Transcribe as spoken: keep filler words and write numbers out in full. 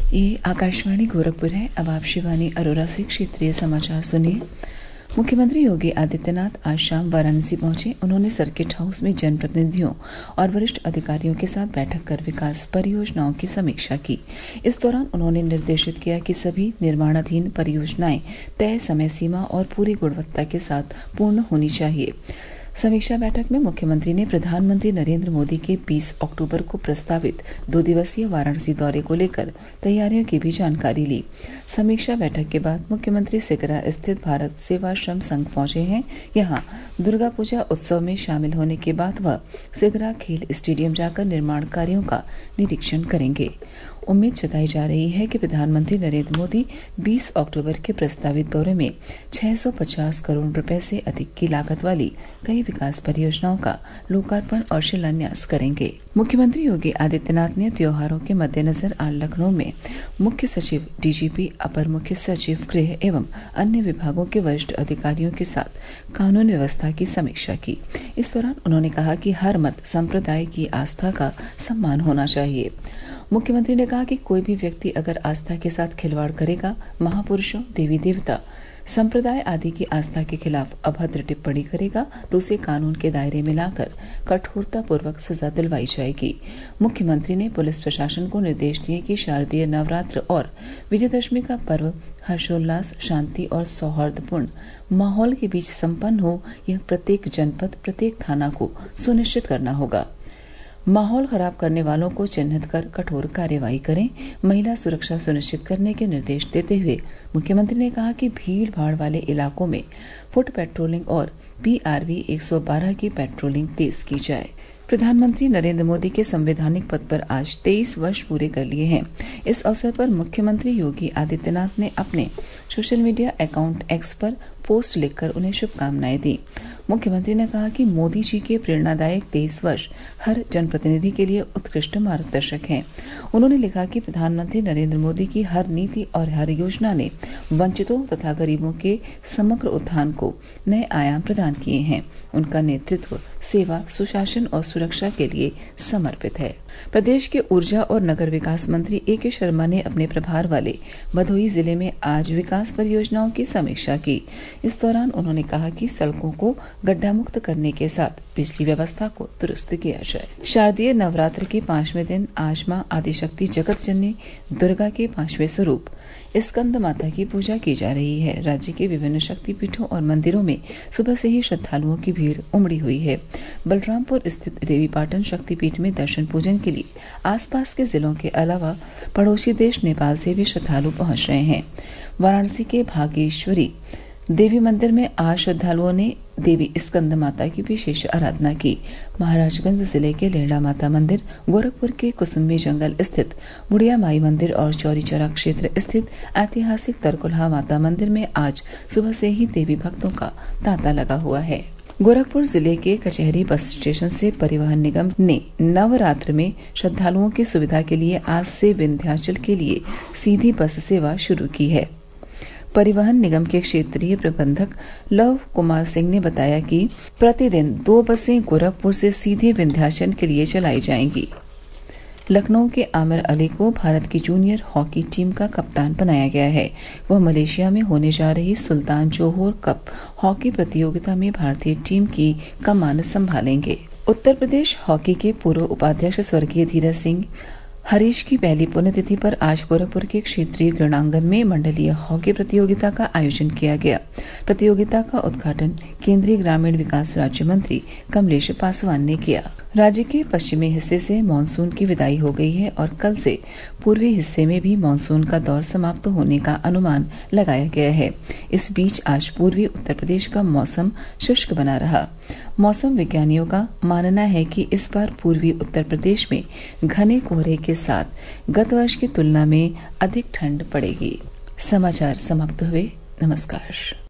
ये आकाशवाणी गोरखपुर है। अब आप शिवानी अरोरा से क्षेत्रीय समाचार सुनिए। मुख्यमंत्री योगी आदित्यनाथ आज शाम वाराणसी पहुंचे। उन्होंने सर्किट हाउस में जनप्रतिनिधियों और वरिष्ठ अधिकारियों के साथ बैठक कर विकास परियोजनाओं की समीक्षा की। इस दौरान उन्होंने निर्देशित किया कि सभी निर्माणाधीन परियोजनाएं तय समय सीमा और पूरी गुणवत्ता के साथ पूर्ण होनी चाहिए। समीक्षा बैठक में मुख्यमंत्री ने प्रधानमंत्री नरेंद्र मोदी के बीस अक्टूबर को प्रस्तावित दो दिवसीय वाराणसी दौरे को लेकर तैयारियों की भी जानकारी ली। समीक्षा बैठक के बाद मुख्यमंत्री सिगरा स्थित भारत सेवाश्रम संघ पहुंचे हैं। यहां दुर्गा पूजा उत्सव में शामिल होने के बाद वह सिगरा खेल स्टेडियम जाकर निर्माण कार्यों का निरीक्षण करेंगे। उम्मीद जताई जा रही है कि प्रधानमंत्री नरेंद्र मोदी बीस अक्टूबर के प्रस्तावित दौरे में छह सौ पचास करोड़ रुपए से अधिक की लागत वाली कई विकास परियोजनाओं का लोकार्पण और शिलान्यास करेंगे। मुख्यमंत्री योगी आदित्यनाथ ने त्योहारों के मद्देनजर आज लखनऊ में मुख्य सचिव, डीजीपी, अपर मुख्य सचिव गृह एवं अन्य विभागों के वरिष्ठ अधिकारियों के साथ कानून व्यवस्था की समीक्षा की। इस दौरान उन्होंने कहा कि हर मत संप्रदाय की आस्था का सम्मान होना चाहिए। मुख्यमंत्री ने कहा कि कोई भी व्यक्ति अगर आस्था के साथ खिलवाड़ करेगा, महापुरुषों, देवी देवता, संप्रदाय आदि की आस्था के खिलाफ अभद्र टिप्पणी करेगा तो उसे कानून के दायरे में लाकर कठोरता पूर्वक सजा दिलवाई जाएगी। मुख्यमंत्री ने पुलिस प्रशासन को निर्देश दिए कि शारदीय नवरात्र और विजयदशमी का पर्व हर्षोल्लास, शांति और सौहार्दपूर्ण माहौल के बीच संपन्न हो, यह प्रत्येक जनपद, प्रत्येक थाना को सुनिश्चित करना होगा। माहौल खराब करने वालों को चिन्हित कर कठोर कार्यवाही करें। महिला सुरक्षा सुनिश्चित करने के निर्देश देते हुए मुख्यमंत्री ने कहा कि भीड़ भाड़ वाले इलाकों में फुट पेट्रोलिंग और पीआरवी एक सौ बारह की पेट्रोलिंग तेज की जाए। प्रधानमंत्री नरेंद्र मोदी के संवैधानिक पद पर आज तेईस वर्ष पूरे कर लिए हैं। इस अवसर पर मुख्यमंत्री योगी आदित्यनाथ ने अपने सोशल मीडिया अकाउंट एक्स पर पोस्ट लिखकर उन्हें शुभकामनाएं दी। मुख्यमंत्री ने कहा कि मोदी जी के प्रेरणादायक तेईस वर्ष हर जनप्रतिनिधि के लिए उत्कृष्ट मार्गदर्शक हैं। उन्होंने लिखा कि प्रधानमंत्री नरेंद्र मोदी की हर नीति और हर योजना ने वंचितों तथा गरीबों के समग्र उत्थान को नए आयाम प्रदान किए हैं। उनका नेतृत्व सेवा, सुशासन और सुरक्षा के लिए समर्पित है। प्रदेश के ऊर्जा और नगर विकास मंत्री ए के शर्मा ने अपने प्रभार वाले भदोही जिले में आज विकास परियोजनाओं की समीक्षा की। इस दौरान उन्होंने कहा कि सड़कों को गड्ढा मुक्त करने के साथ बिजली व्यवस्था को दुरुस्त किया जाए। शारदीय नवरात्र के पांचवें दिन आज मां आदिशक्ति जगत जननी दुर्गा के पांचवें स्वरूप स्कंद माता की पूजा की जा रही है। राज्य के विभिन्न शक्तिपीठों और मंदिरों में सुबह से ही श्रद्धालुओं की भीड़ उमड़ी हुई है। बलरामपुर स्थित देवीपाटन शक्तिपीठ में दर्शन पूजन के लिए आसपास के जिलों के अलावा पड़ोसी देश नेपाल से भी श्रद्धालु पहुंच रहे हैं। वाराणसी के भागेश्वरी देवी मंदिर में आज श्रद्धालुओं ने देवी स्कंद माता की विशेष आराधना की। महाराजगंज जिले के लेहड़ा माता मंदिर, गोरखपुर के कुसुम्बी जंगल स्थित बुढ़िया माई मंदिर और चौरी चौरा क्षेत्र स्थित ऐतिहासिक तरकुलहा माता मंदिर में आज सुबह से ही देवी भक्तों का तांता लगा हुआ है। गोरखपुर जिले के कचहरी बस स्टेशन से परिवहन निगम ने नवरात्र में श्रद्धालुओं की सुविधा के लिए आज से विंध्याचल के लिए सीधी बस सेवा शुरू की है। परिवहन निगम के क्षेत्रीय प्रबंधक लव कुमार सिंह ने बताया कि प्रतिदिन दो बसें गोरखपुर से सीधे विंध्याचल के लिए चलाई जाएंगी। लखनऊ के आमिर अली को भारत की जूनियर हॉकी टीम का कप्तान बनाया गया है। वह मलेशिया में होने जा रही सुल्तान जोहोर कप हॉकी प्रतियोगिता में भारतीय टीम की कमान संभालेंगे। उत्तर प्रदेश हॉकी के पूर्व उपाध्यक्ष स्वर्गीय धीरज सिंह हरीश की पहली पुण्यतिथि पर आज गोरखपुर के क्षेत्रीय क्रीड़ांगन में मंडलीय हॉकी प्रतियोगिता का आयोजन किया गया। प्रतियोगिता का उद्घाटन केंद्रीय ग्रामीण विकास राज्य मंत्री कमलेश पासवान ने किया। राज्य के पश्चिमी हिस्से से मानसून की विदाई हो गई है और कल से पूर्वी हिस्से में भी मानसून का दौर समाप्त होने का अनुमान लगाया गया है। इस बीच आज पूर्वी उत्तर प्रदेश का मौसम शुष्क बना रहा। मौसम विज्ञानियों का मानना है कि इस बार पूर्वी उत्तर प्रदेश में घने कोहरे के साथ गत वर्ष की तुलना में अधिक ठंड पड़ेगी। समाचार समाप्त हुए। नमस्कार।